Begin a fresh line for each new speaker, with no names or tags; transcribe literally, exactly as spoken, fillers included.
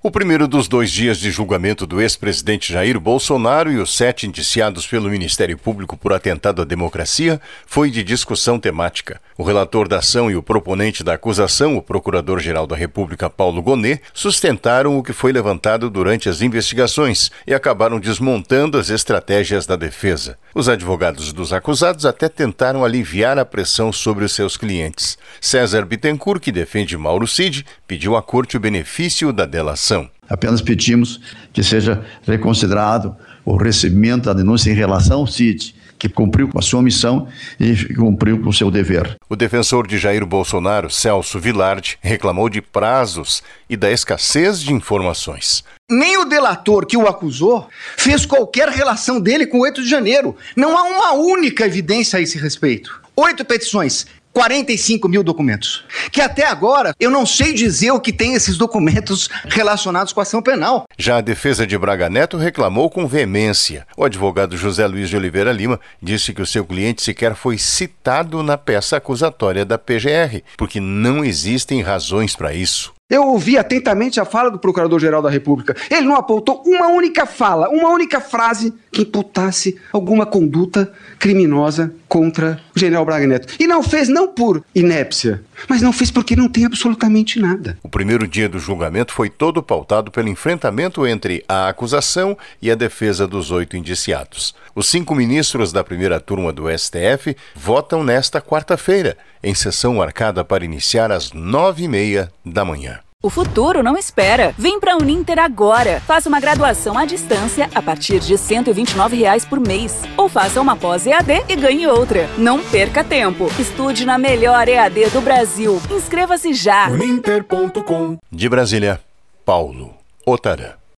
O primeiro dos dois dias de julgamento do ex-presidente Jair Bolsonaro e os sete indiciados pelo Ministério Público por atentado à democracia foi de discussão temática. O relator da ação e o proponente da acusação, o Procurador-Geral da República, Paulo Gonet, sustentaram o que foi levantado durante as investigações e acabaram desmontando as estratégias da defesa. Os advogados dos acusados até tentaram aliviar a pressão sobre os seus clientes. César Bittencourt, que defende Mauro Cid, pediu à corte o benefício da delação.
Apenas pedimos que seja reconsiderado o recebimento da denúncia em relação ao Cid, que cumpriu com a sua missão e cumpriu com o seu dever.
O defensor de Jair Bolsonaro, Celso Vilardi, reclamou de prazos e da escassez de informações.
Nem o delator que o acusou fez qualquer relação dele com o oito de janeiro. Não há uma única evidência a esse respeito. Oito petições. quarenta e cinco mil documentos, que até agora eu não sei dizer o que tem esses documentos relacionados com a ação penal.
Já a defesa de Braga Neto reclamou com veemência. O advogado José Luiz de Oliveira Lima disse que o seu cliente sequer foi citado na peça acusatória da P G R, porque não existem razões para isso.
Eu ouvi atentamente a fala do Procurador-Geral da República. Ele não apontou uma única fala, uma única frase que imputasse alguma conduta criminosa contra o general Braga Neto. E não fez não por inépcia, mas não fez porque não tem absolutamente nada.
O primeiro dia do julgamento foi todo pautado pelo enfrentamento entre a acusação e a defesa dos oito indiciados. Os cinco ministros da primeira turma do S T F votam nesta quarta-feira, em sessão marcada para iniciar às nove e meia da manhã.
O futuro não espera. Vem para a Uninter agora. Faça uma graduação à distância a partir de cento e vinte e nove reais por mês. Ou faça uma pós-E A D e ganhe outra. Não perca tempo. Estude na melhor E A D do Brasil. Inscreva-se já.
Uninter ponto com. De Brasília, Paulo Otarã.